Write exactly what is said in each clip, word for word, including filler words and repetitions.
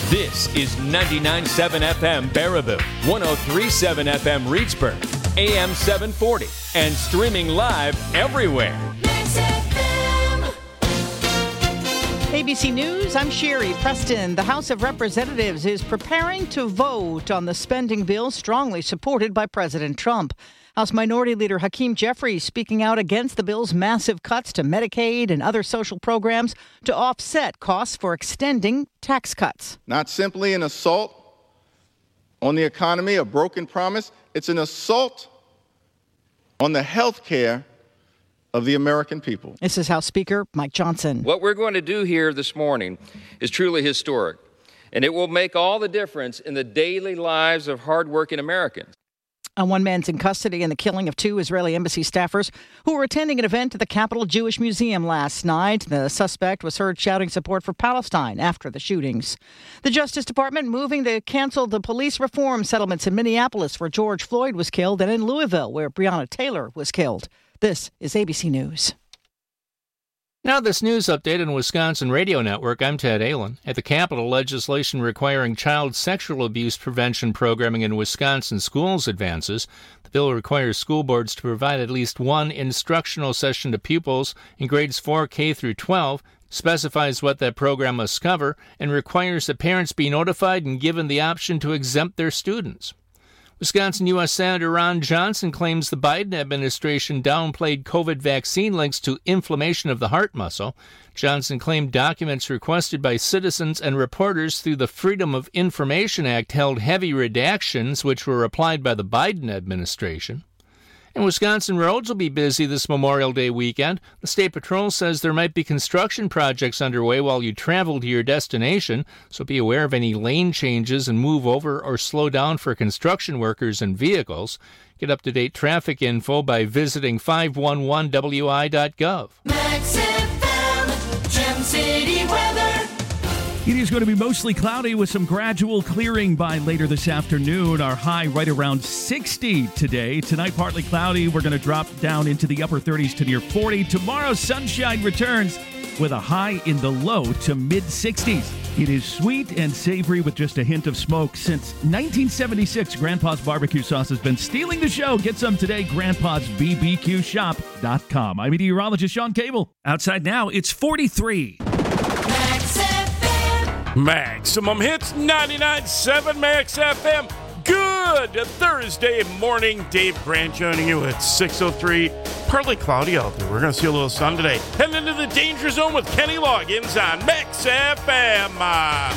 This is ninety-nine point seven F M Baraboo, one oh three point seven F M Reedsburg, A M seven forty, and streaming live everywhere. A B C News, I'm Sherry Preston. The House of Representatives is preparing to vote on the spending bill strongly supported by President Trump. House Minority Leader Hakeem Jeffries speaking out against the bill's massive cuts to Medicaid and other social programs to offset costs for extending tax cuts. Not simply an assault on the economy, a broken promise. It's an assault on the health care of the American people. This is House Speaker Mike Johnson. What we're going to do here this morning is truly historic, and it will make all the difference in the daily lives of hardworking Americans. And one man's in custody in the killing of two Israeli embassy staffers who were attending an event at the Capitol Jewish Museum last night. The suspect was heard shouting support for Palestine after the shootings. The Justice Department moving to cancel the police reform settlements in Minneapolis, where George Floyd was killed, and in Louisville, where Breonna Taylor was killed. This is A B C News. Now this news update on Wisconsin Radio Network. I'm Ted Allen. At the Capitol, legislation requiring child sexual abuse prevention programming in Wisconsin schools advances. The bill requires school boards to provide at least one instructional session to pupils in grades four K through twelve, specifies what that program must cover, and requires that parents be notified and given the option to exempt their students. Wisconsin U S Senator Ron Johnson claims the Biden administration downplayed COVID vaccine links to inflammation of the heart muscle. Johnson claimed documents requested by citizens and reporters through the Freedom of Information Act held heavy redactions, which were applied by the Biden administration. And Wisconsin roads will be busy this Memorial Day weekend. The State Patrol says there might be construction projects underway while you travel to your destination, so be aware of any lane changes and move over or slow down for construction workers and vehicles. Get up-to-date traffic info by visiting five one one W I dot gov. Max F M, Gem City weather. It is going to be mostly cloudy with some gradual clearing by later this afternoon. Our high right around sixty today. Tonight, partly cloudy. We're going to drop down into the upper thirties to near forty. Tomorrow, sunshine returns with a high in the low to mid-sixties. It is sweet and savory with just a hint of smoke. Since nineteen seventy-six, Grandpa's Barbecue Sauce has been stealing the show. Get some today, grandpas b b q shop dot com. I'm meteorologist Sean Cable. Outside now, it's forty-three. Maximum Hits, ninety-nine point seven Max F M. Good Thursday morning. Dave Grant joining you at six oh three. Partly cloudy out there. We're going to see a little sun today. Heading into the danger zone with Kenny Loggins on Max F M. Uh,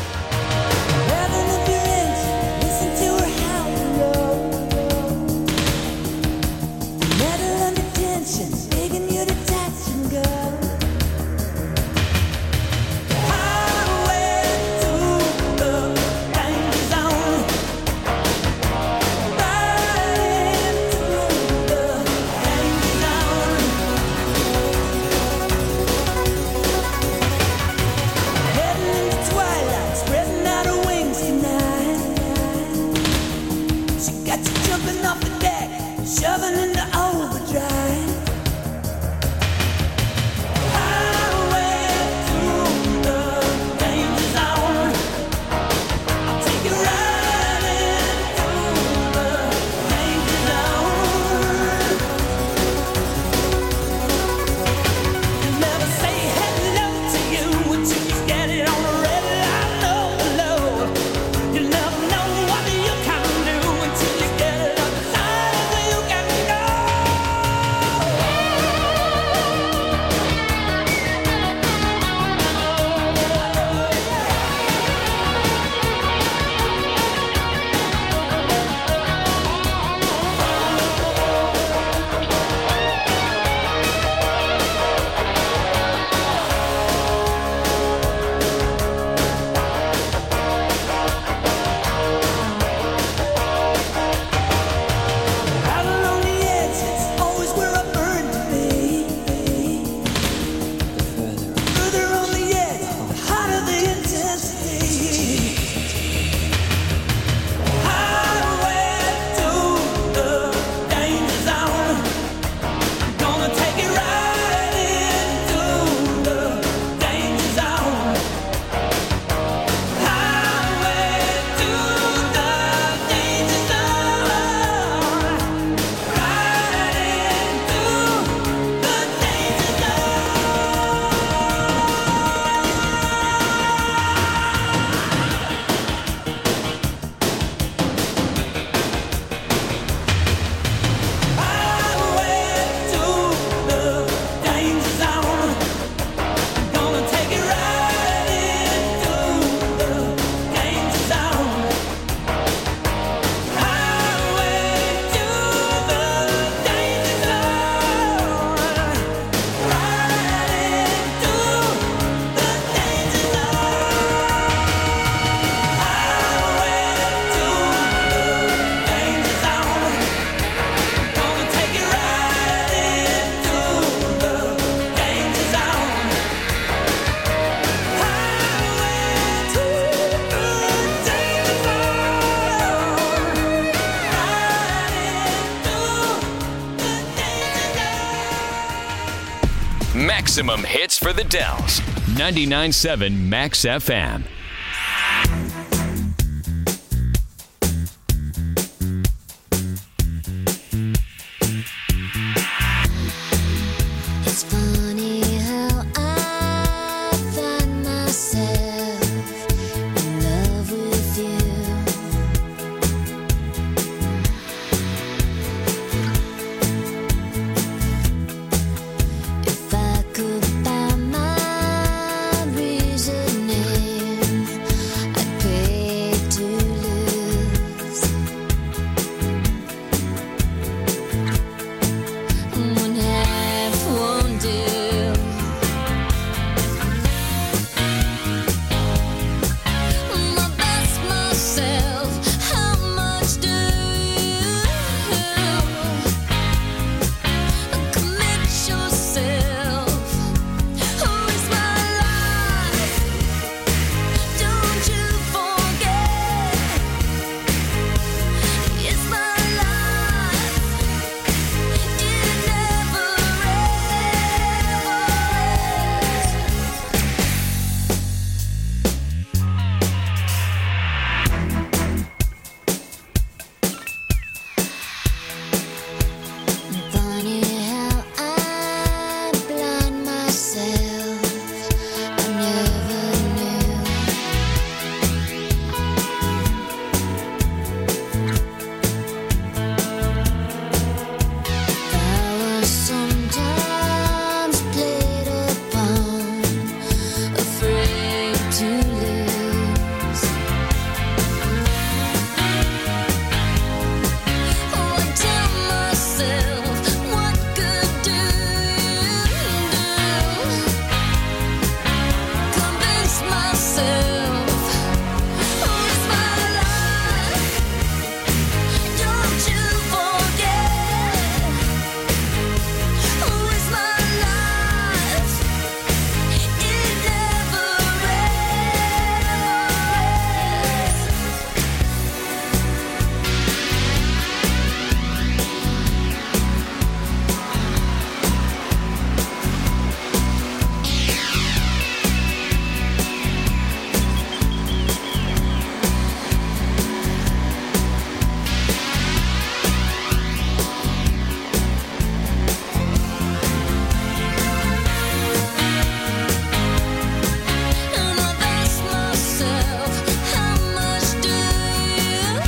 Maximum hits for the Dells. ninety-nine point seven Max F M. It's funny how I find myself in love with you. If I could find my reasoning, I'd pay to lose. One half won't do. My best myself, how much do you commit yourself? Who is my life? Don't you forget, it's my life. It never Funny how I blind myself. I never knew. I was sometimes played upon, afraid to lose. Oh, I tell myself, what good do you do? Convince myself, who is my life? Don't you forget, who is my life? It never And I ask myself, how much do you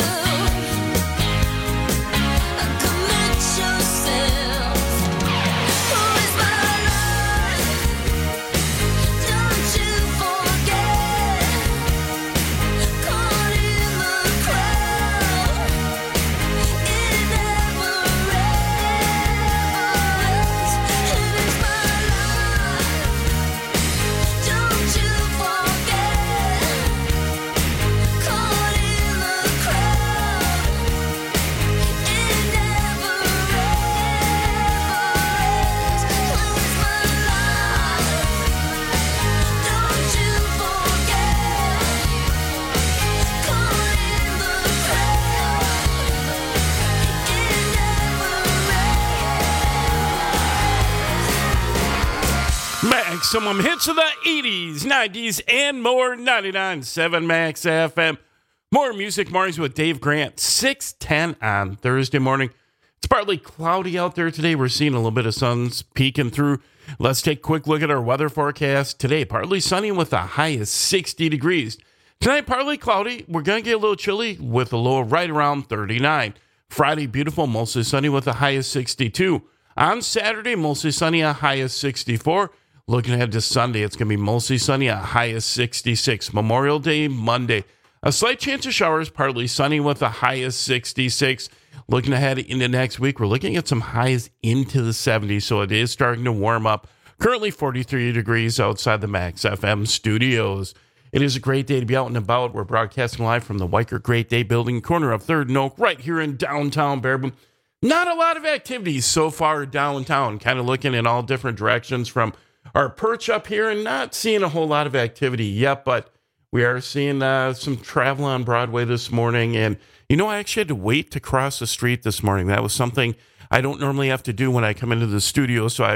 commit yourself? Who is my life? Don't you forget, caught in the crowd, it never ends. It is my life. Don't you forget, caught in the crowd, it never ends. Who is my life? Don't you forget, caught in the crowd, it never ends. Maximum hits of the eighties, nineties, and more. ninety-nine point seven Max F M. More music mornings with Dave Grant. six ten on Thursday morning. It's partly cloudy out there today. We're seeing a little bit of sun's peeking through. Let's take a quick look at our weather forecast. Today, partly sunny with a high of sixty degrees. Tonight, partly cloudy. We're going to get a little chilly with a low right around thirty-nine. Friday, beautiful, mostly sunny with a high of sixty-two. On Saturday, mostly sunny, a high of sixty-four. Looking ahead to Sunday, it's going to be mostly sunny, a high of sixty-six. Memorial Day, Monday, a slight chance of showers, partly sunny with a high of sixty-six. Looking ahead into next week, we're looking at some highs into the seventies, so it is starting to warm up. Currently forty-three degrees outside the Max F M studios. It is a great day to be out and about. We're broadcasting live from the Weicker Great Day building, corner of third and Oak, right here in downtown Baraboo. Not a lot of activities so far downtown, kind of looking in all different directions from our perch up here and not seeing a whole lot of activity yet, but we are seeing uh, some travel on Broadway this morning. And, you know, I actually had to wait to cross the street this morning. That was something I don't normally have to do when I come into the studio, so I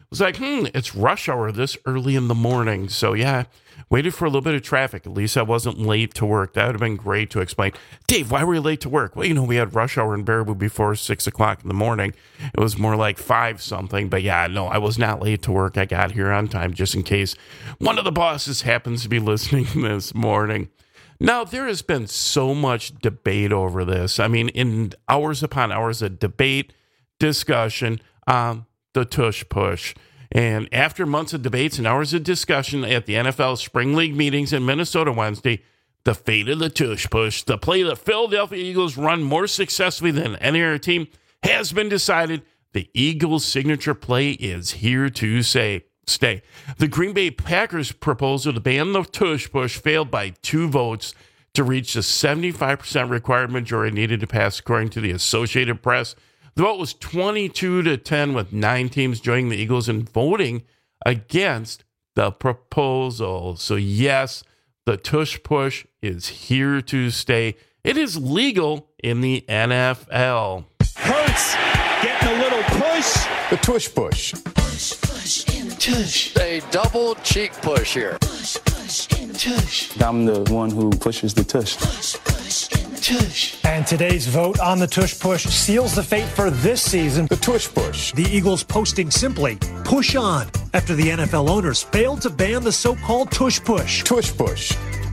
was like, hmm, it's rush hour this early in the morning. So, yeah, waited for a little bit of traffic. At least I wasn't late to work. That would have been great to explain. Dave, why were you late to work? Well, you know, we had rush hour in Baraboo before six o'clock in the morning. It was more like five something. But, yeah, no, I was not late to work. I got here on time just in case one of the bosses happens to be listening this morning. Now, there has been so much debate over this. I mean, in hours upon hours of debate, discussion on the tush push. And after months of debates and hours of discussion at the N F L Spring League meetings in Minnesota Wednesday, the fate of the tush push, the play the Philadelphia Eagles run more successfully than any other team, has been decided. The Eagles' signature play is here to say. Stay. The Green Bay Packers' proposal to ban the tush push failed by two votes to reach the seventy-five percent required majority needed to pass, according to the Associated Press. The vote was twenty-two to ten, with nine teams joining the Eagles in voting against the proposal. So, yes, the tush push is here to stay. It is legal in the N F L. Hurts getting a little push. The tush push. Push, push, in the tush. A double cheek push here. Push, push, in the tush. I'm the one who pushes the tush. Push, push, in the tush. And today's vote on the tush push seals the fate for this season. The tush push. The Eagles posting simply, push on, after the N F L owners failed to ban the so-called tush push. Tush push.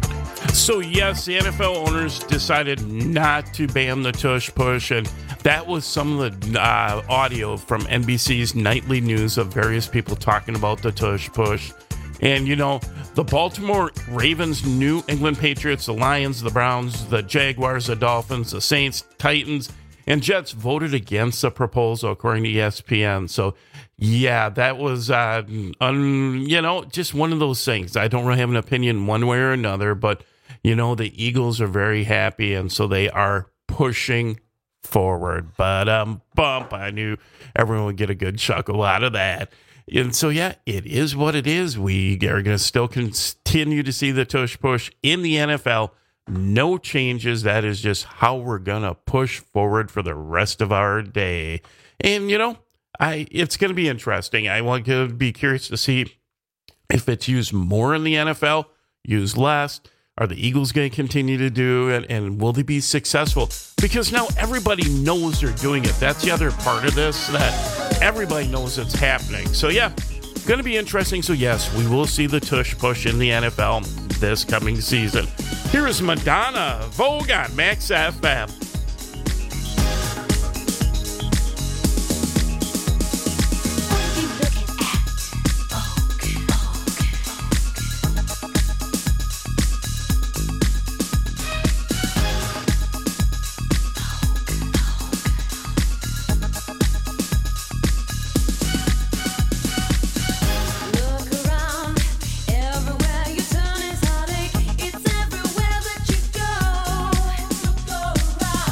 So, yes, the N F L owners decided not to ban the tush push, and that was some of the uh, audio from N B C's nightly news of various people talking about the tush push. And, you know, the Baltimore Ravens, New England Patriots, the Lions, the Browns, the Jaguars, the Dolphins, the Saints, Titans, and Jets voted against the proposal, according to E S P N. So, yeah, that was, uh, un, you know, just one of those things. I don't really have an opinion one way or another, but, you know, the Eagles are very happy, and so they are pushing forward. But um, bump, I knew everyone would get a good chuckle out of that. And so, yeah, it is what it is. We are going to still continue to see the tush push in the N F L. No changes. That is just how we're going to push forward for the rest of our day. And, you know, I it's going to be interesting. I want to be curious to see if it's used more in the N F L, used less. Are the Eagles going to continue to do it, and will they be successful? Because now everybody knows they're doing it. That's the other part of this, that everybody knows it's happening. So, yeah, going to be interesting. So, yes, we will see the tush push in the N F L this coming season. Here is Madonna, Vogue on Max F M. Everywhere you turn is heartache. It's everywhere that you go.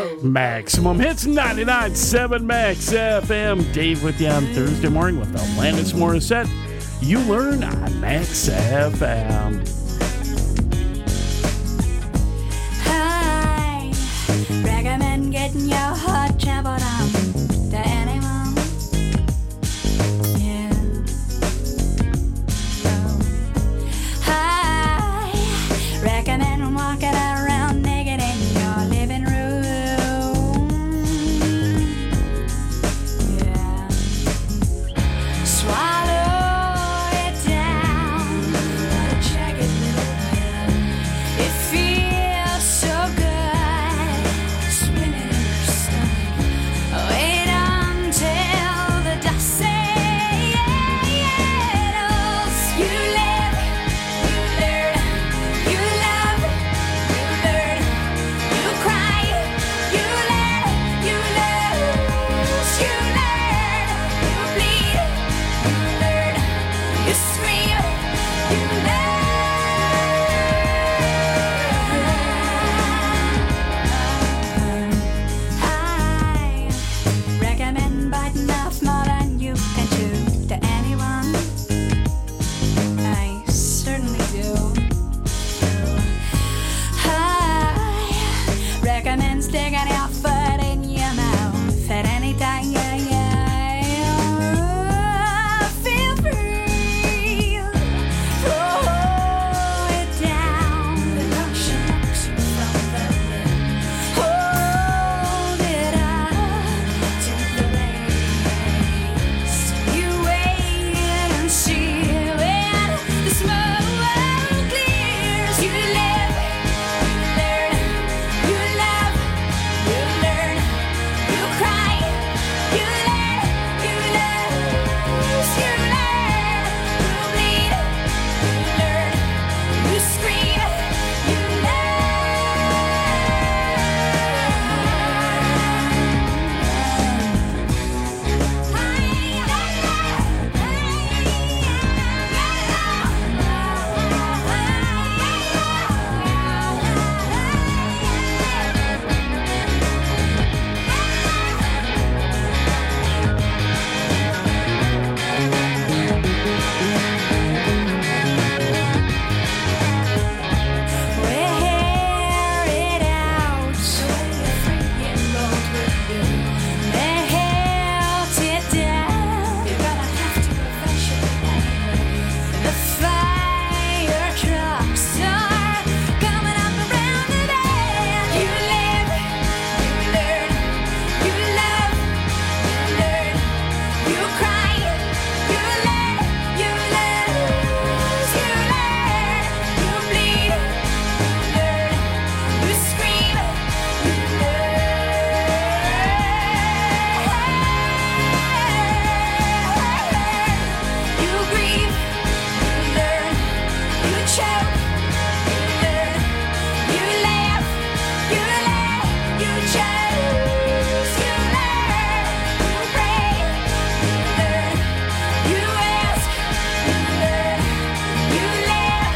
Maximum Hits ninety-nine point seven Max F M. Dave with you on Thursday morning with Alanis Morissette. You learn on Max F M. Hi, recommend getting your heart trampled on to anyone. Yeah. Oh. Hi, recommend walking around naked in your living room. Yeah. Swallow it down, what a jagged little pill. It feels so good, swimming in your stomach. Wait until the dust settles. You live, you learn, you love, you learn, you cry, you learn, you lose, you learn, you bleed, you learn, you scream, you learn. I recommend biting off more than you can chew to anyone. I certainly do. I recommend sticking your foot in your mouth at any time. Feel free. Throw it down. The lotion knocks you from the lip. Hold it up to the lace. You wait and see when the smoke clears. You live, you learn, you love, you learn, you cry, you learn, you lose, you learn, you bleed, you learn, you scream, you wear it out. Melt it down. You're gonna have to eventually. The fire trucks are coming up around the bend. You live, you learn, you love, you learn, you cry, you learn, you lose, you learn, you bleed, you learn, you scream, you learn, you grieve, you learn, you choke, you learn, you laugh, you laugh, you choose, you learn, you pray, you learn, you ask, you learn, you live,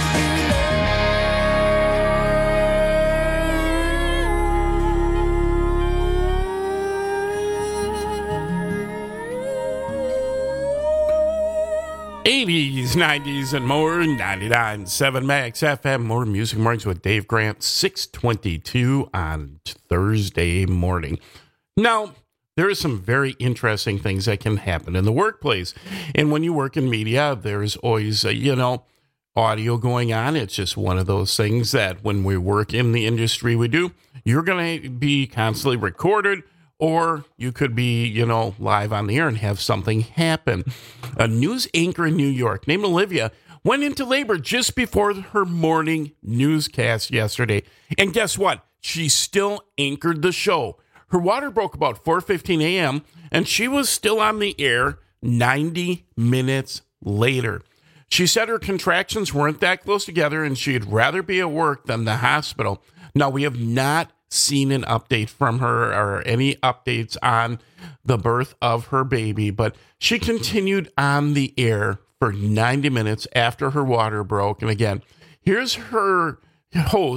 eighties, nineties, and more. ninety-nine point seven Max F M. More Music Mornings with Dave Grant. six twenty-two on Thursday morning. Now, there are some very interesting things that can happen in the workplace. And when you work in media, there's always, uh, you know, audio going on. It's just one of those things that when we work in the industry we do, you're going to be constantly recorded, or you could be, you know, live on the air and have something happen. A news anchor in New York named Olivia went into labor just before her morning newscast yesterday. And guess what? She still anchored the show. Her water broke about four fifteen a.m., and she was still on the air ninety minutes later. She said her contractions weren't that close together, and she'd rather be at work than the hospital. Now, we have not seen an update from her or any updates on the birth of her baby, but she continued on the air for ninety minutes after her water broke. And again, here's her host,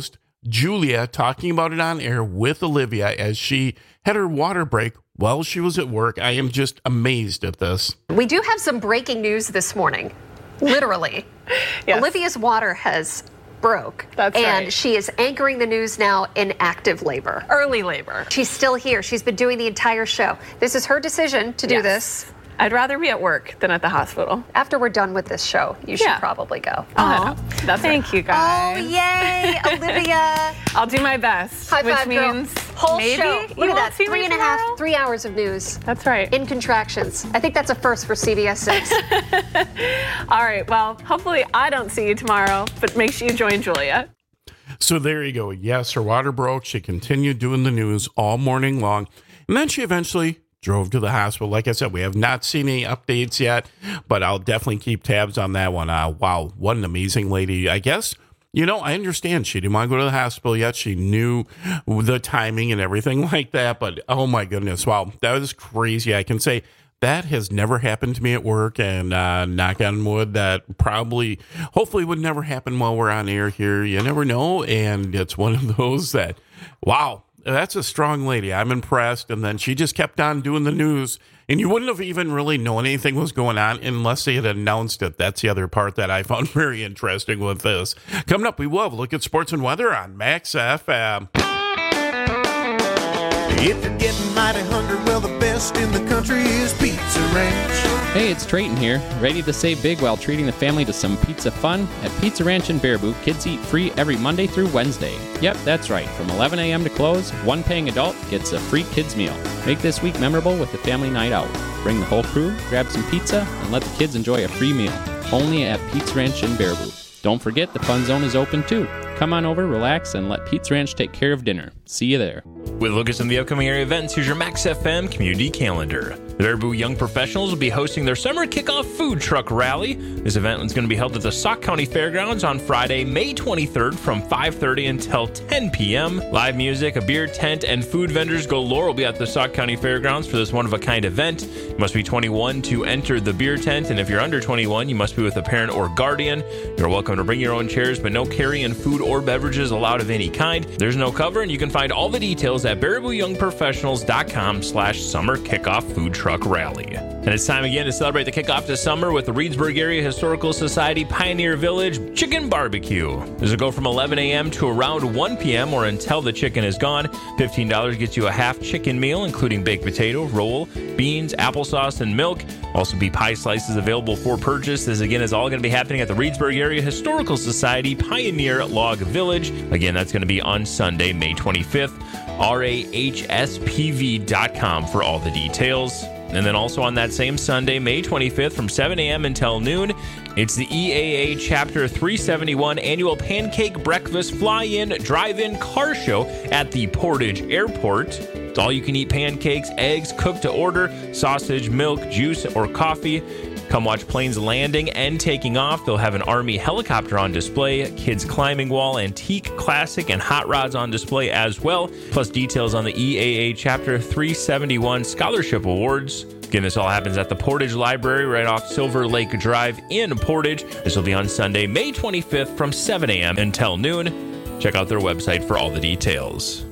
Julia talking about it on air with Olivia as she had her water break while she was at work. I am just amazed at this. We do have some breaking news this morning. Literally. Yes. Olivia's water has broke. That's and right. she is anchoring the news now in active labor. Early labor. She's still here. She's been doing the entire show. This is her decision to do Yes. this. I'd rather be at work than at the hospital. After we're done with this show, you should Yeah. probably go. Oh, that's Thank you guys. Oh, yay, Olivia. I'll do my best. High which five, girl. means Whole maybe show. you Look at won't that. see me Three and a half, tomorrow. three hours of news. That's right. In contractions. I think that's a first for C B S six. All right. Well, hopefully I don't see you tomorrow, but make sure you join Julia. So there you go. Yes, her water broke. She continued doing the news all morning long. And then she eventually drove to the hospital. Like I said, we have not seen any updates yet, but I'll definitely keep tabs on that one. Uh, wow, what an amazing lady. I guess, you know, I understand she didn't want to go to the hospital yet. She knew the timing and everything like that. But oh my goodness, wow, that was crazy. I can say that has never happened to me at work, and uh, knock on wood, that probably, hopefully would never happen while we're on air here. You never know. And it's one of those that, wow, that's a strong lady. I'm impressed. And then she just kept on doing the news, and you wouldn't have even really known anything was going on unless they had announced it. That's the other part that I found very interesting with this. Coming up, we will have a look at sports and weather on Max F M. If you're getting mighty hungry, well, the best in the country is Pizza Ranch. Hey, it's Trayton here, ready to save big while treating the family to some pizza fun. At Pizza Ranch in Baraboo, kids eat free every Monday through Wednesday. Yep, that's right. From eleven a.m. to close, one paying adult gets a free kids meal. Make this week memorable with a family night out. Bring the whole crew, grab some pizza, and let the kids enjoy a free meal. Only at Pizza Ranch in Baraboo. Don't forget the Fun Zone is open too. Come on over, relax, and let Pizza Ranch take care of dinner. See you there. With a look at some of the upcoming area events, here's your Max F M community calendar. The Baraboo Young Professionals will be hosting their summer kickoff food truck rally. This event is going to be held at the Sauk County Fairgrounds on Friday, May twenty-third from five thirty until ten p.m. Live music, a beer tent, and food vendors galore will be at the Sauk County Fairgrounds for this one-of-a-kind event. You must be twenty-one to enter the beer tent, and if you're under twenty-one, you must be with a parent or guardian. You're welcome to bring your own chairs, but no carrying food or beverages allowed of any kind. There's no cover, and you can find all the details at baraboo young professionals dot com slash summer kickoff food truck rally. And it's time again to celebrate the kickoff to summer with the Reedsburg Area Historical Society Pioneer Village Chicken Barbecue. This will go from eleven a.m. to around one p.m. or until the chicken is gone. fifteen dollars gets you a half chicken meal, including baked potato, roll, beans, applesauce, and milk. Also be pie slices available for purchase. This again is all going to be happening at the Reedsburg Area Historical Society Pioneer Log Village. Again, that's going to be on Sunday, May twenty-fifth. R A H S P V dot com for all the details. And then also on that same Sunday, May twenty-fifth, from seven a.m. until noon, it's the E A A Chapter three seventy-one Annual Pancake Breakfast Fly-In Drive-In Car Show at the Portage Airport. It's all-you-can-eat pancakes, eggs, cooked to order, sausage, milk, juice, or coffee. Come watch planes landing and taking off. They'll have an Army helicopter on display, kids climbing wall, antique, classic, and hot rods on display as well, plus details on the E A A Chapter three seventy-one Scholarship Awards. Again, this all happens at the Portage Library right off Silver Lake Drive in Portage. This will be on Sunday, May twenty-fifth from seven a.m. until noon. Check out their website for all the details.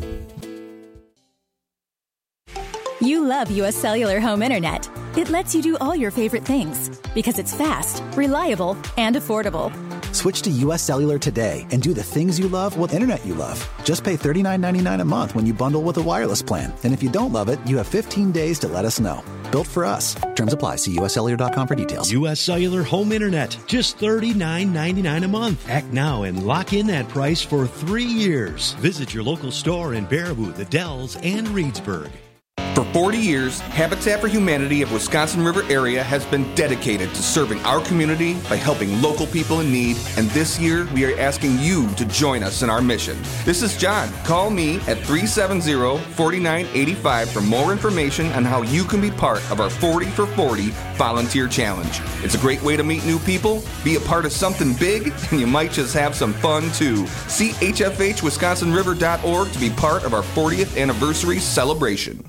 You love U S Cellular Home Internet. It lets you do all your favorite things because it's fast, reliable, and affordable. Switch to U S Cellular today and do the things you love with internet you love. Just pay thirty-nine ninety-nine a month when you bundle with a wireless plan. And if you don't love it, you have fifteen days to let us know. Built for us. Terms apply. See U S cellular dot com for details. U S Cellular Home Internet. Just thirty-nine ninety-nine a month. Act now and lock in that price for three years. Visit your local store in Baraboo, the Dells, and Reedsburg. For forty years, Habitat for Humanity of Wisconsin River Area has been dedicated to serving our community by helping local people in need, and this year we are asking you to join us in our mission. This is John. Call me at three seven zero, four nine eight five for more information on how you can be part of our forty for forty Volunteer Challenge. It's a great way to meet new people, be a part of something big, and you might just have some fun too. See H F H wisconsin river dot org to be part of our fortieth anniversary celebration.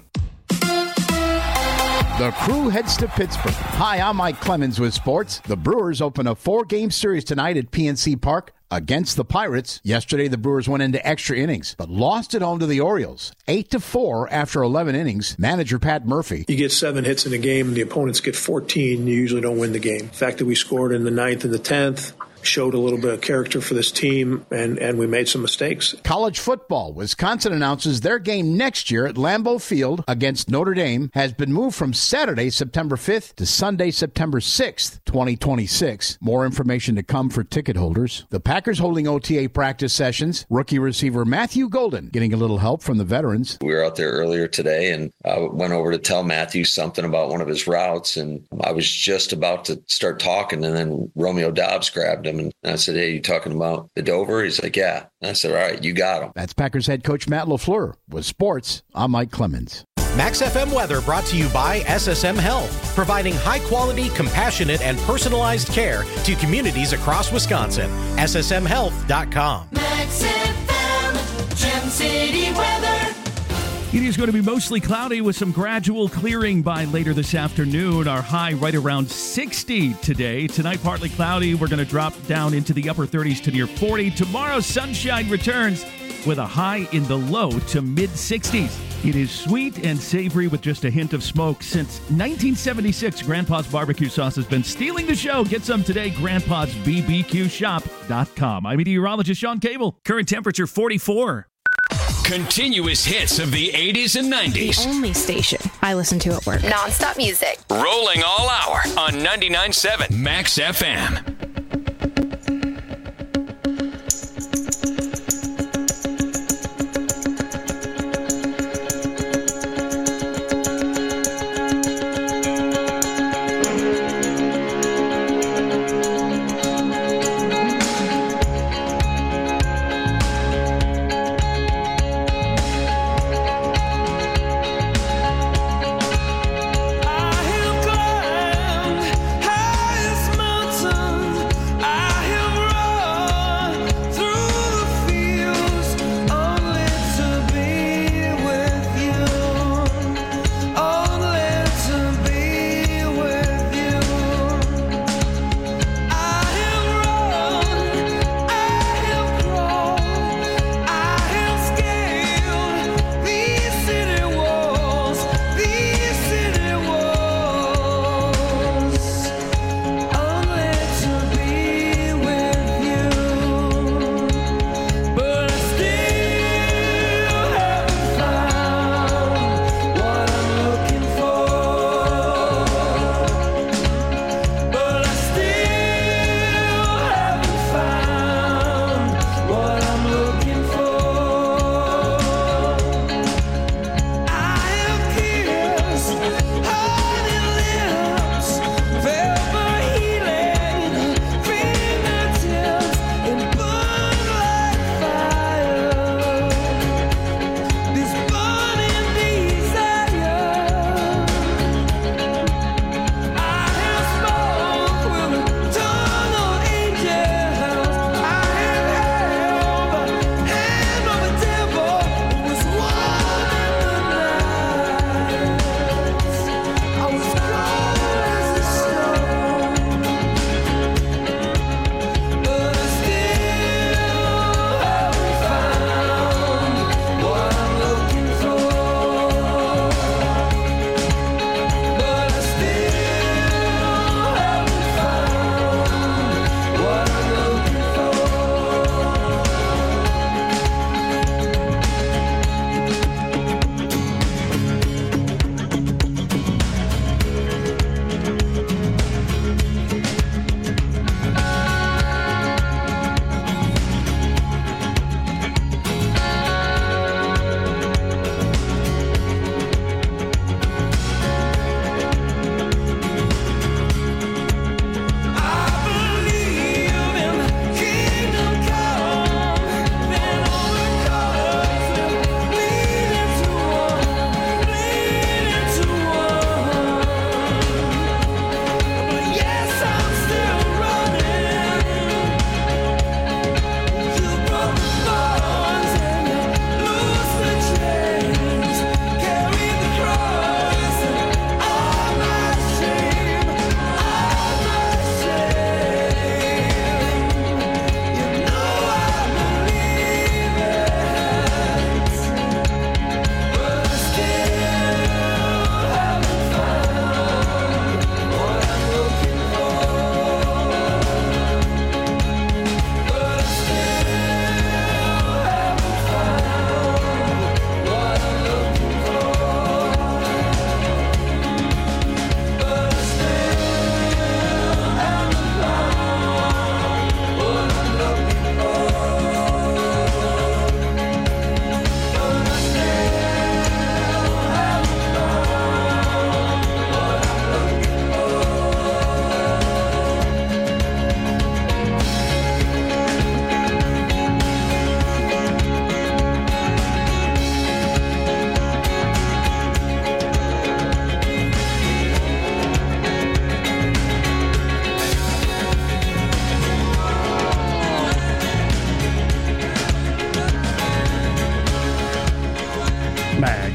The Crew heads to Pittsburgh. Hi, I'm Mike Clemens with sports. The Brewers open a four-game series tonight at P N C Park against the Pirates. Yesterday, the Brewers went into extra innings, but lost at home to the Orioles, eight to four after eleven innings. Manager Pat Murphy. You get seven hits in a game, and the opponents get fourteen, you usually don't win the game. The fact that we scored in the ninth and the tenth showed a little bit of character for this team, and, and we made some mistakes. College football. Wisconsin announces their game next year at Lambeau Field against Notre Dame has been moved from Saturday, September fifth to Sunday, September sixth, twenty twenty-six. More information to come for ticket holders. The Packers holding O T A practice sessions. Rookie receiver Matthew Golden getting a little help from the veterans. We were out there earlier today, and I went over to tell Matthew something about one of his routes, and I was just about to start talking, and then Romeo Dobbs grabbed him. And I said, hey, you talking about the Dover? He's like, yeah. And I said, all right, you got him. That's Packers head coach Matt LaFleur. With sports, I'm Mike Clemens. Max F M weather brought to you by S S M Health, providing high-quality, compassionate, and personalized care to communities across Wisconsin. S S M health dot com. Max F M, Gem City weather. It is going to be mostly cloudy with some gradual clearing by later this afternoon. Our high right around sixty today. Tonight, partly cloudy. We're going to drop down into the upper thirties to near forty. Tomorrow, sunshine returns with a high in the low to mid-sixties. It is sweet and savory with just a hint of smoke. Since nineteen seventy-six, Grandpa's Barbecue Sauce has been stealing the show. Get some today, grandpas b b q shop dot com. I'm meteorologist Sean Cable. Current temperature forty-four. Continuous hits of the eighties and nineties. The only station I listen to at work. Non-stop music. Rolling all hour on ninety-nine point seven Max F M. I have climbed highest mountain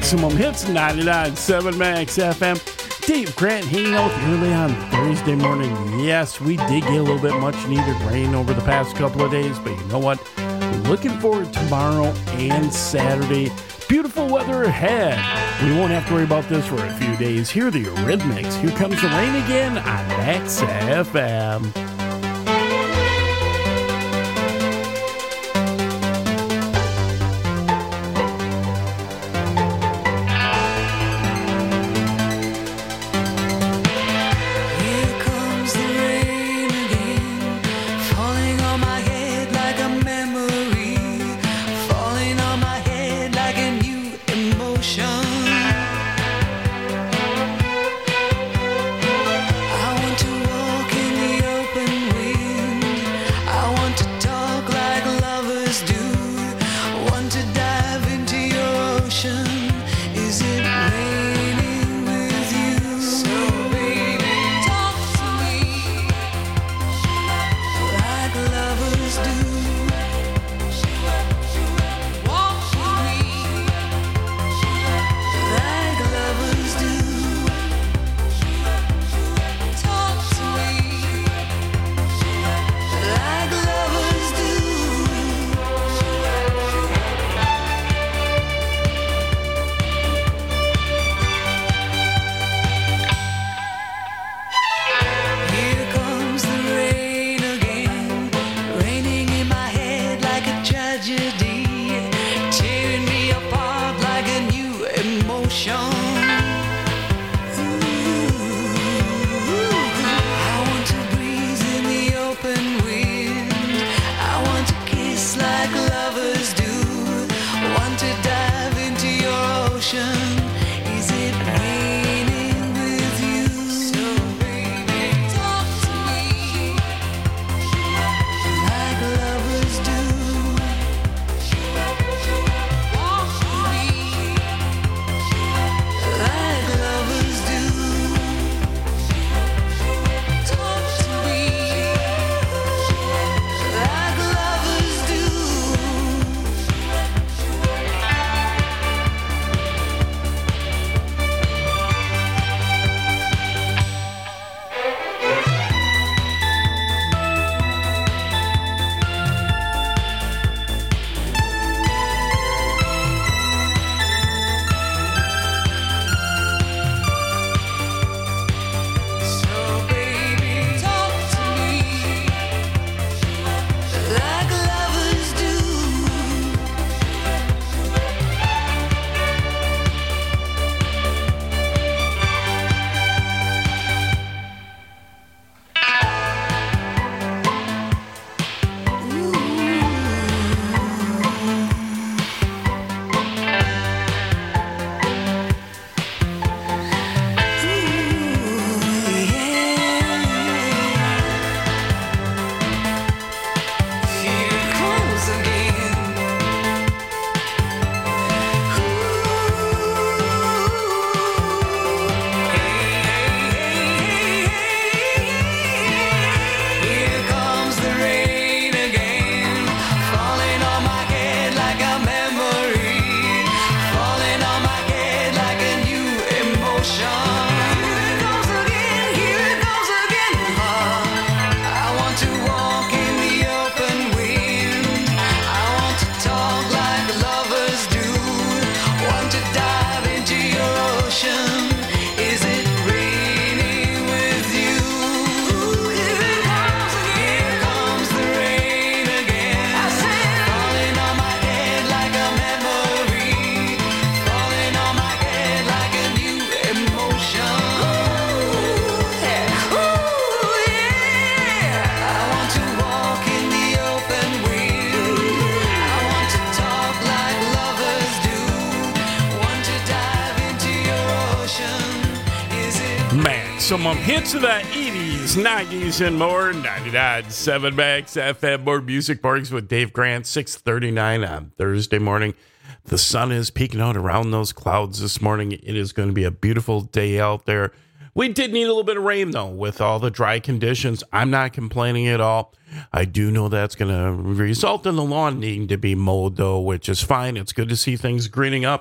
Maximum Hits, ninety-nine point seven Max F M. Dave Grant hanging out with you early on Thursday morning. Yes, we did get a little bit much needed rain over the past couple of days, but you know what? Looking forward to tomorrow and Saturday. Beautiful weather ahead. We won't have to worry about this for a few days. Here are the Eurythmics. Here comes the rain again on Max F M. Maximum hits of the eighties, nineties, and more. ninety-nine point seven Max F M. More music mornings with Dave Grant, six thirty-nine on Thursday morning. The sun is peeking out around those clouds this morning. It is going to be a beautiful day out there. We did need a little bit of rain, though, with all the dry conditions. I'm not complaining at all. I do know that's going to result in the lawn needing to be mowed, though, which is fine. It's good to see things greening up.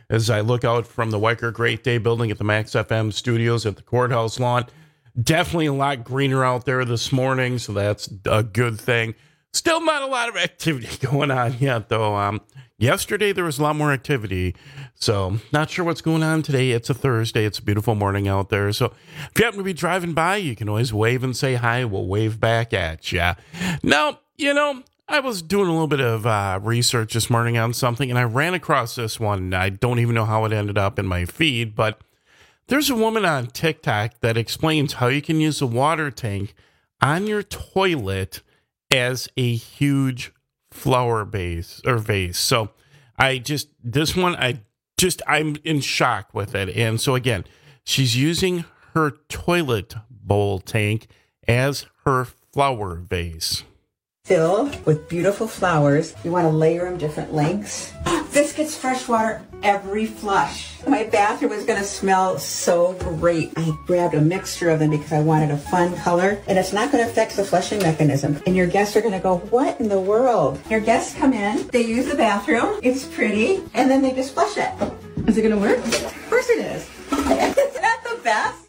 as I look out from the Weicker Great Day building at the Max F M studios at the courthouse lawn. Definitely a lot greener out there this morning, so that's a good thing. Still not a lot of activity going on yet, though. Um, yesterday there was a lot more activity, so not sure what's going on today. It's a Thursday. It's a beautiful morning out there. So if you happen to be driving by, you can always wave and say hi. We'll wave back at you. Now, you know, I was doing a little bit of uh, research this morning on something, and I ran across this one. I don't even know how it ended up in my feed, but there's a woman on TikTok that explains how you can use a water tank on your toilet as a huge flower base or vase. So I just, this one, I just, I'm in shock with it. And so again, she's using her toilet bowl tank as her flower vase. Filled with beautiful flowers. You want to layer them different lengths. This gets fresh water every flush. My bathroom is going to smell so great. I grabbed a mixture of them because I wanted a fun color, and it's not going to affect the flushing mechanism. And your guests are going to go, what in the world? Your guests come in, they use the bathroom, it's pretty, and then they just flush it. Is it going to work? Of course it is. Isn't that the best?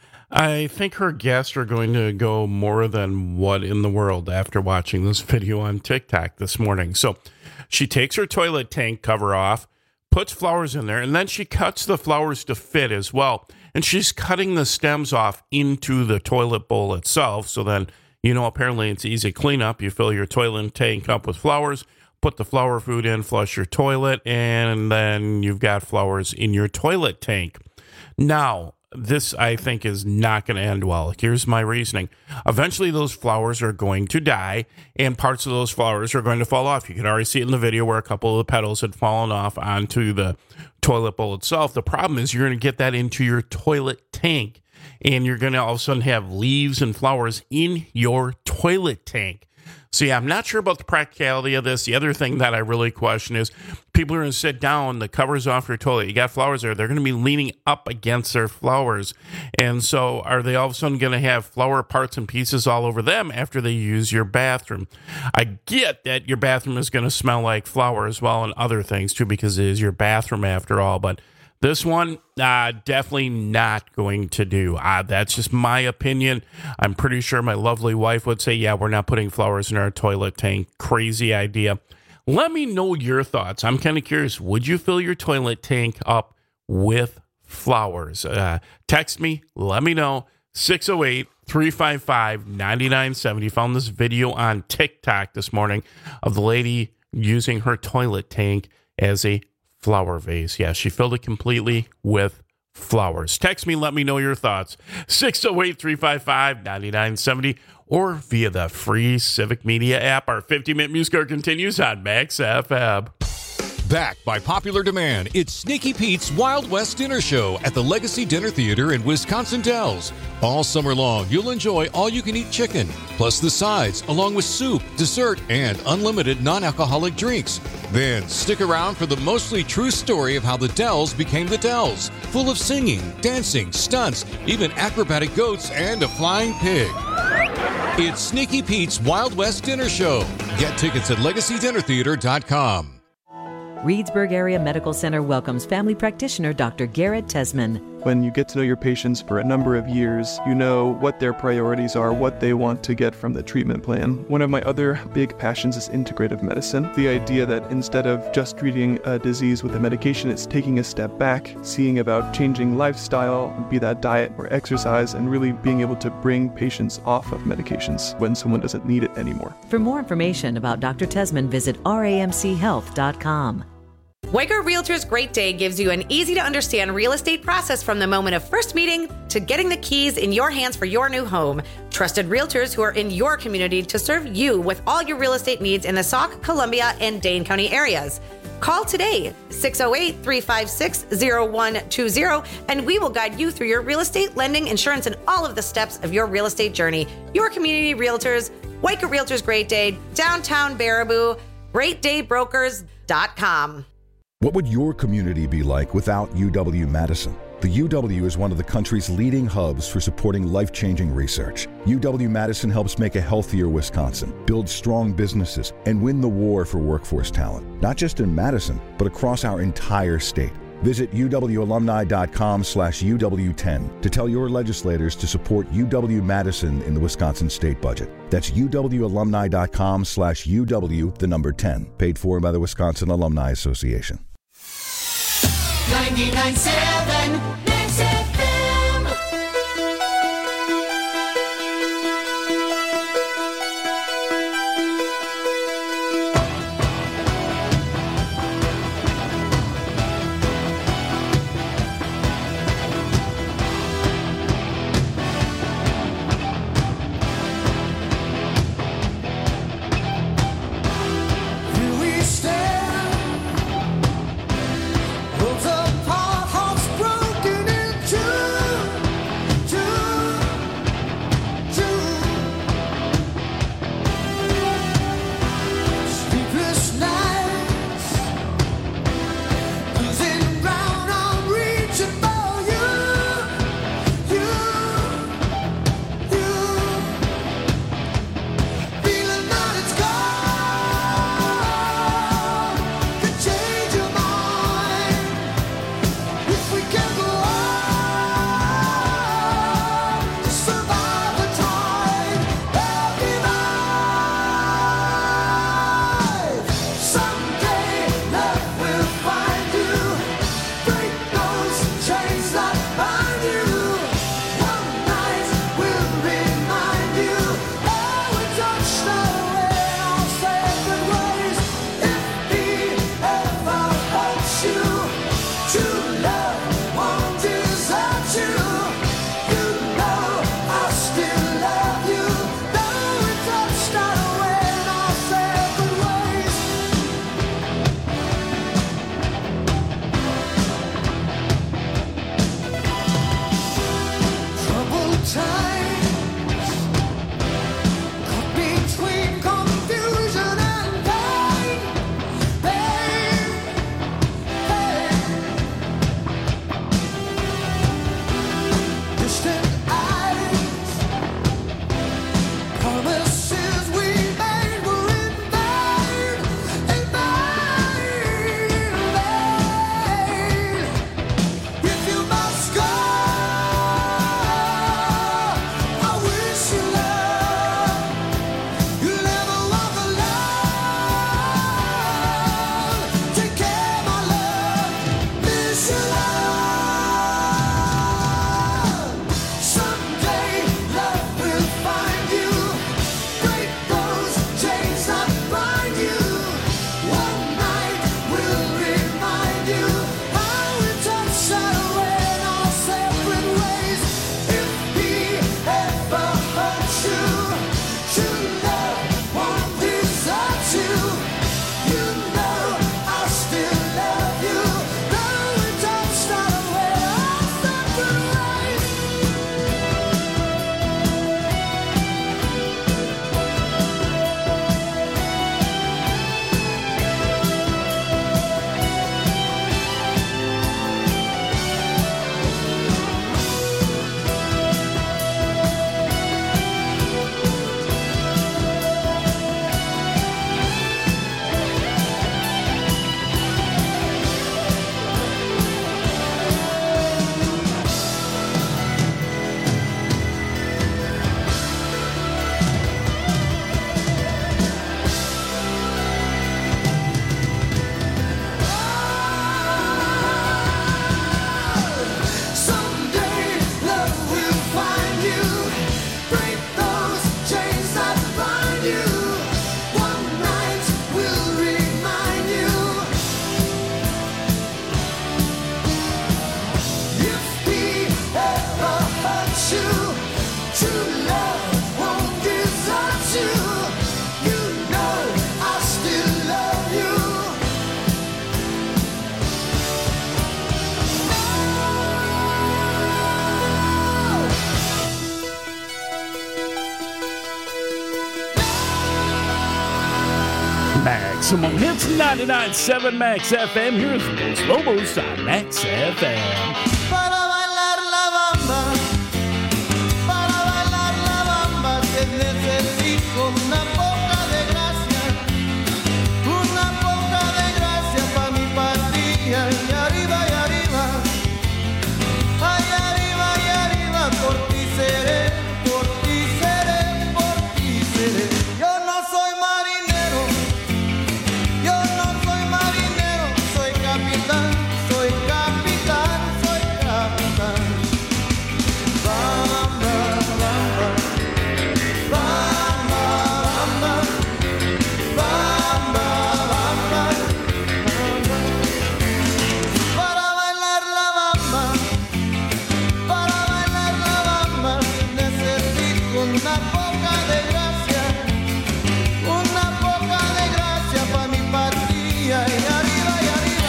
I think her guests are going to go more than what in the world after watching this video on TikTok this morning. So she takes her toilet tank cover off, puts flowers in there, and then she cuts the flowers to fit as well. And she's cutting the stems off into the toilet bowl itself. So then, you know, apparently it's easy cleanup. You fill your toilet tank up with flowers, put the flower food in, flush your toilet, and then you've got flowers in your toilet tank. Now, this, I think, is not going to end well. Here's my reasoning. Eventually, those flowers are going to die, and parts of those flowers are going to fall off. You can already see it in the video where a couple of the petals had fallen off onto the toilet bowl itself. The problem is you're going to get that into your toilet tank, and you're going to all of a sudden have leaves and flowers in your toilet tank. So, yeah, I'm not sure about the practicality of this. The other thing that I really question is people are going to sit down, the cover's off your toilet, you got flowers there, they're going to be leaning up against their flowers. And so are they all of a sudden going to have flower parts and pieces all over them after they use your bathroom? I get that your bathroom is going to smell like flower as well and other things too, because it is your bathroom after all. But this one, uh, definitely not going to do. Uh, that's just my opinion. I'm pretty sure my lovely wife would say, yeah, we're not putting flowers in our toilet tank. Crazy idea. Let me know your thoughts. I'm kind of curious. Would you fill your toilet tank up with flowers? Uh, text me. Let me know. six oh eight, three five five, nine nine seven oh. Found this video on TikTok this morning of the lady using her toilet tank as a flower vase. Yeah, she filled it completely with flowers. Text me, let me know your thoughts. six oh eight, three five five, nine nine seven oh or via the free Civic Media app. Our fifty-minute music hour continues on Max F M. Back by popular demand, it's Sneaky Pete's Wild West Dinner Show at the Legacy Dinner Theater in Wisconsin Dells. All summer long, you'll enjoy all-you-can-eat chicken, plus the sides, along with soup, dessert, and unlimited non-alcoholic drinks. Then stick around for the mostly true story of how the Dells became the Dells, full of singing, dancing, stunts, even acrobatic goats, and a flying pig. It's Sneaky Pete's Wild West Dinner Show. Get tickets at legacy dinner theater dot com. Reedsburg Area Medical Center welcomes family practitioner Doctor Garrett Tesman. When you get to know your patients for a number of years, you know what their priorities are, what they want to get from the treatment plan. One of my other big passions is integrative medicine. The idea that instead of just treating a disease with a medication, it's taking a step back, seeing about changing lifestyle, be that diet or exercise, and really being able to bring patients off of medications when someone doesn't need it anymore. For more information about Doctor Tesman, visit R A M C health dot com. Weicker Realtors Great Day gives you an easy-to-understand real estate process from the moment of first meeting to getting the keys in your hands for your new home. Trusted realtors who are in your community to serve you with all your real estate needs in the Sauk, Columbia, and Dane County areas. Call today, six oh eight, three five six, oh one two oh, and we will guide you through your real estate, lending, insurance, and all of the steps of your real estate journey. Your community realtors, Weicker Realtors Great Day, downtown Baraboo, great day brokers dot com. What would your community be like without U W-Madison? The U W is one of the country's leading hubs for supporting life-changing research. U W-Madison helps make a healthier Wisconsin, build strong businesses, and win the war for workforce talent, not just in Madison, but across our entire state. Visit U W alumni dot com slash U W ten to tell your legislators to support U W-Madison in the Wisconsin state budget. That's U W alumni dot com slash U W, the number ten, paid for by the Wisconsin Alumni Association. ninety-nine point seven Max F M. Here we stand, worlds apart, hearts broken in two, two, two. Sleepless nights, losing ground, I'm reaching for you, you, you. Feeling that it's gone could change your mind if we can go on to survive the tide of divide. Someday love will find you, break those chains that bind you. One night will remind you how we touched away our separate ways. If he ever hurts you, true love won't desert you. You know I still love you. Though we touched away our separate ways. Troubled times, caught between confusion and pain, pain, pain. Distant eyes, promises we made were in vain, in vain, in vain. If you must go, I wish you love. You'll never walk alone. Take care, my love. Miss you, love. Someday love will find you. Break those chains that bind you. One night will remind you how we touched away in our separate ways. If he ever hurts you, true love won't desert you. You know I still love you. Though we touched away our separate ways. Someday love will find you. Break those chains that bind you. One night will remind you. If he ever hurts you, true love won't desert you. You know I still love you. Maximum Hits ninety-nine point seven Max F M. Here's Los Lobos on Max F M. Para bailar la bamba, para bailar la bamba, te necesito una poca de gracia, una poca de gracia para mi partida y arriba y arriba. una poca de gracia, una poca de gracia pa' mi patria y arriba y arriba.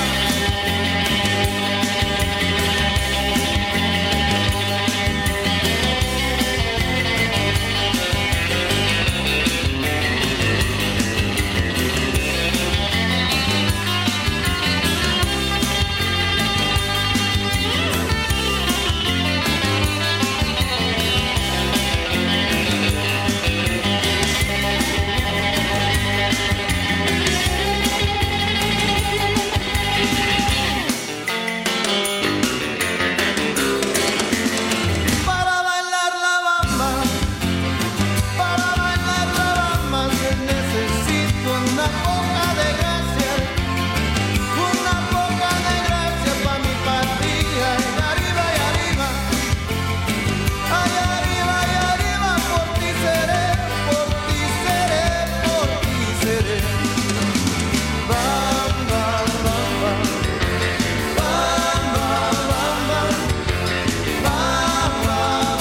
Para bailar la bamba, para bailar la bamba se necesita una poca de gracia, una poca de gracia pa' mi patria y arriba y arriba, ay arriba y arriba por ti seré, por ti seré, por ti seré. Bamba, bamba, bamba, bamba, bamba,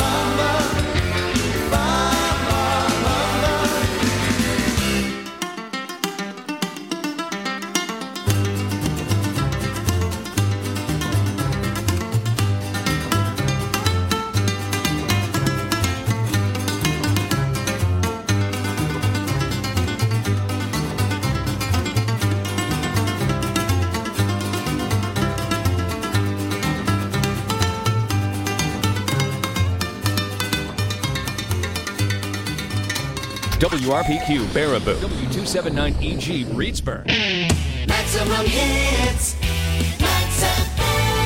W R P Q Baraboo. W two seventy-nine E G Reedsburg. maximum hits, Max F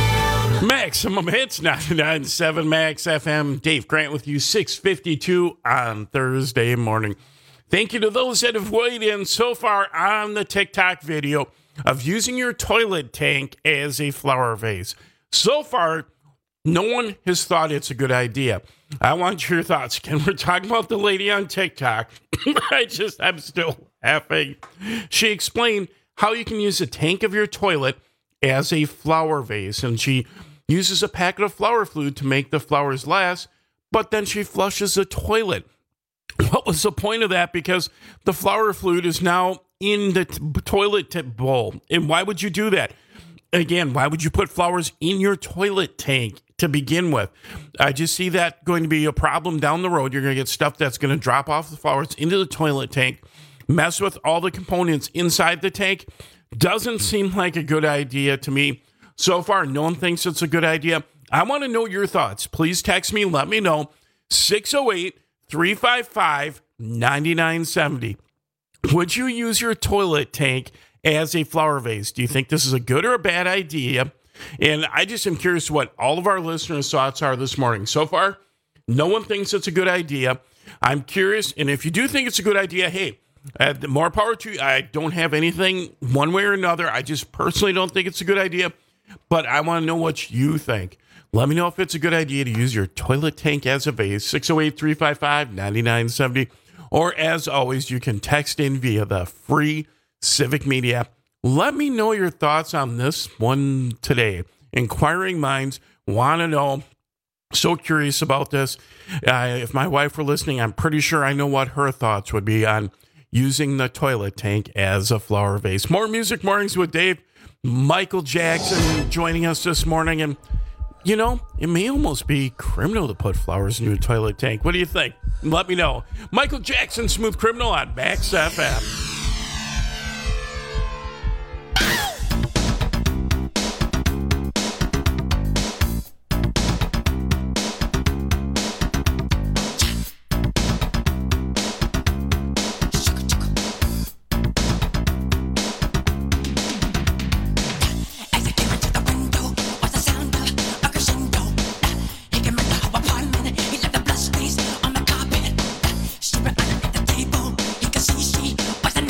M. Maximum Hits, ninety-nine point seven Max F M. Dave Grant with you, six fifty-two on Thursday morning. Thank you to those that have weighed in so far on the TikTok video of using your toilet tank as a flower vase. So far, no one has thought it's a good idea. I want your thoughts. Can we talk about the lady on TikTok? I just, I'm still laughing. She explained how you can use a tank of your toilet as a flower vase, and she uses a packet of flower fluid to make the flowers last, but then she flushes the toilet. What was the point of that? Because the flower fluid is now in the t- toilet t- bowl. And why would you do that? Again, why would you put flowers in your toilet tank to begin with? I just see that going to be a problem down the road. You're going to get stuff that's going to drop off the flowers into the toilet tank, mess with all the components inside the tank. Doesn't seem like a good idea to me. So far, no one thinks it's a good idea. I want to know your thoughts. Please text me. Let me know. six oh eight, three five five, nine nine seven oh. Would you use your toilet tank as a flower vase? Do you think this is a good or a bad idea? And I just am curious what all of our listeners' thoughts are this morning. So far, no one thinks it's a good idea. I'm curious, and if you do think it's a good idea, hey, uh, more power to you. I don't have anything one way or another. I just personally don't think it's a good idea, but I want to know what you think. Let me know if it's a good idea to use your toilet tank as a vase, six oh eight, three five five, nine nine seven oh. Or as always, you can text in via the free Civic Media app. Let me know your thoughts on this one today. Inquiring minds want to know. So curious about this. Uh, if my wife were listening, I'm pretty sure I know what her thoughts would be on using the toilet tank as a flower vase. More Music Mornings with Dave. Michael Jackson joining us this morning. And, you know, it may almost be criminal to put flowers in your toilet tank. What do you think? Let me know. Michael Jackson, Smooth Criminal on Max F M. She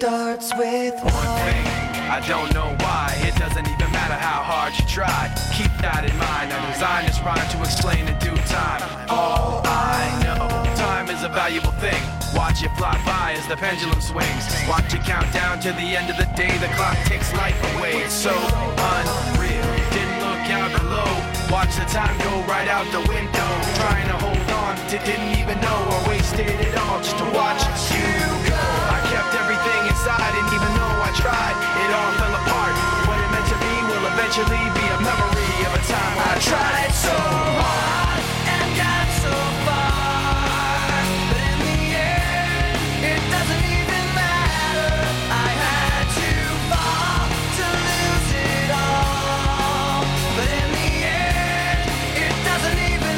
starts with one thing. I don't know why. It doesn't even matter how hard you try. Keep that in mind. I designed this rhyme to explain in due time. All I know, time is a valuable thing. Watch it fly by as the pendulum swings. Watch it count down to the end of the day. The clock takes life away. It's so unreal. Didn't look out below. Watch the time go right out the window. Trying to hold on to didn't even know or wasted it all just to watch you go. I kept everything inside, and even though I tried, it all fell apart. What it meant to be will eventually be a memory of a time I tried so hard and got so far, but in the end, it doesn't even matter. I had to fall to lose it all, but in the end, it doesn't even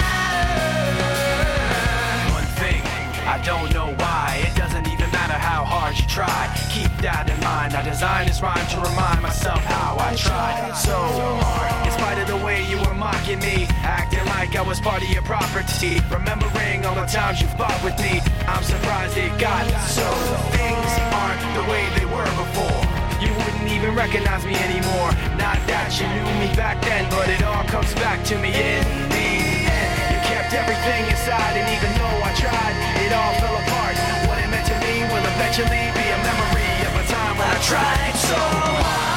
matter. One thing, I don't know why. It doesn't even matter how hard you try. Keep that in mind. I designed this rhyme to remind myself how I tried so hard. In spite of the way you were mocking me, acting like I was part of your property, remembering all the times you fought with me, I'm surprised it got so. Things aren't the way they were before. You wouldn't even recognize me anymore. Not that you knew me back then, but it all comes back to me in the end. You kept everything inside, and even though I tried, it all fell apart. What it meant to me will eventually be a memory of a time when I tried so hard.